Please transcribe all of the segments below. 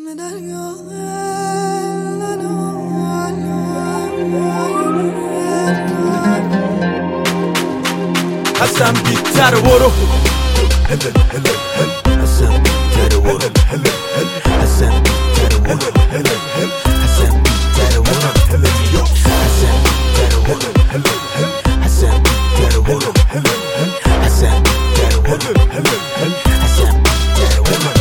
حسن بیتر برو حسن بیتر برو حسن بیتر برو حسن بیتر برو حسن بیتر برو حسن بیتر برو حسن بیتر برو حسن بیتر برو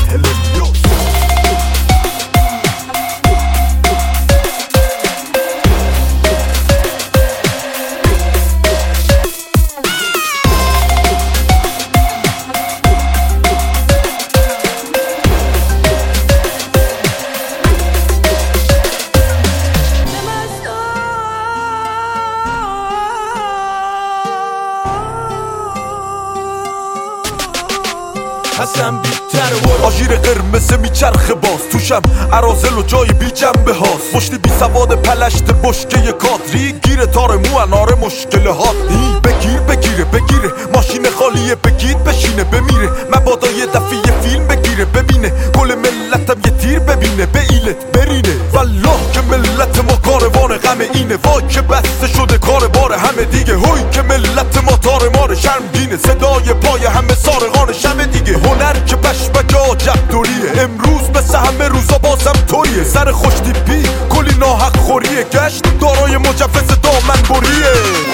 حسن بیتر برو آژیر قرمز میچرخه باز توشم عرازل و جای بی جنبه هاست مشتی بی سواد پلشت بشکه کادری گیره تار مو اناره مشکله هات بگیره ماشین خالیه بگید بشینه بمیره مبادا یه دفعه فیلم بگیره ببینه کل ملتم یه تیر ببینه به ایلت برینه والله که ملت ما کاروان غم اینه وای که بسته شده کار بار همه دیگه هوی که ملت ما تار ماره شرمگینه صدای پای همه سارقان شمه دیگه هنر که بشبک عجب دوریه امروز مثل همه روزا بازم طوریه سر خوشتیپی کلی ناحق خوریه گشت دارای مجوز دامن بریه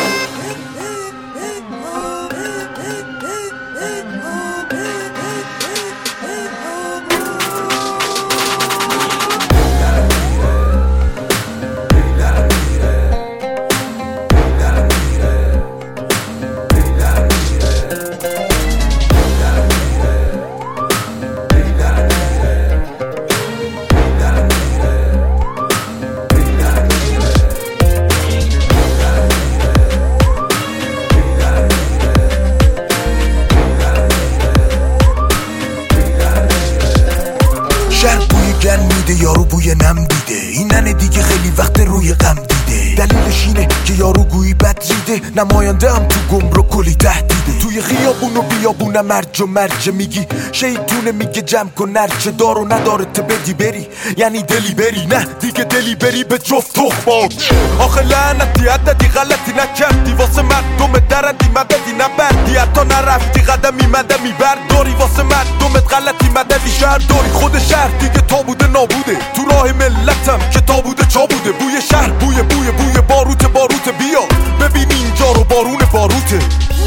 شهر بوی گن میده یارو بوی نم دیده اینن دیگه خیلی وقت روی غم دیده دلیلش اینه که یارو گویی بد ریده نماینده هم تو گمرک کلی تهدیده توی خیابون و بیابونم مرج و مرج میگی شیطونه میگه جمع کن نرچه دار و نداره ته بدی بری یعنی دلی بری نه دیگه دلی بری به جفت تخمات آخه لعنتی عددی غلطی نکردی واسه مردم درندی مددی نبردی حتی نرفتی قدمی مدمی برداری واسه مردمت غلطی مددی شهر داری خود شهر دیگه تابوده نابوده تو راه ملتم که تابوده چا بوده بوی شهر بوی باروت بیا ببین اینجا رو بارون باروته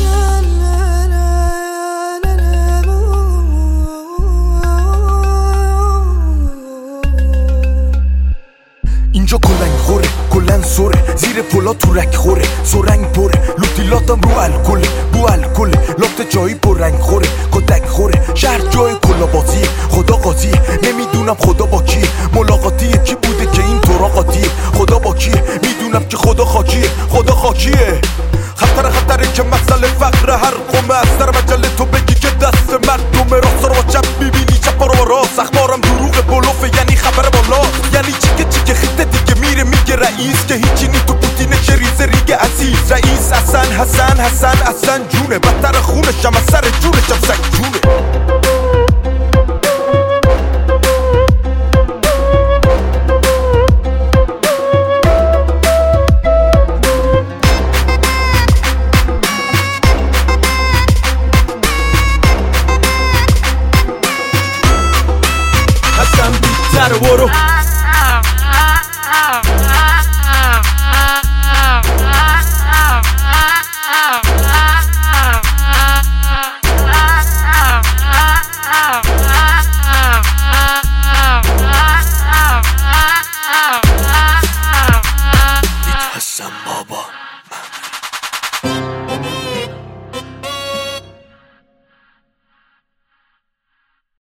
اینجا کلنگ خوره کلن سوره زیر پلا تو رک خوره سرنگ پره لوتیلاتم رو الکل بو الکل لات جایی پر رنگ خوره کتک خوره شهر جای کلا بازیه خدا قاضیه نمیدونم خدا با کیه ملاقاتیه کی بوده که این طورا قاطیه خدا با کیه میدونم که خدا خاکیه خطره که مسئله فقر هر قومه از در مجله تو بگی که دست مردم راست رو با چپ میبینی چپ رو با راست اخبارم دروغ بلوفه یعنی خبر بالا یعنی چیکه خیته دیگه میره میگه رئیس که هیچی نی تو پوتینه که ریزه ریگه عزیز رئیس حسن جونه بدتر خونشم از سر جونشم سک جونه حسن بیتر برو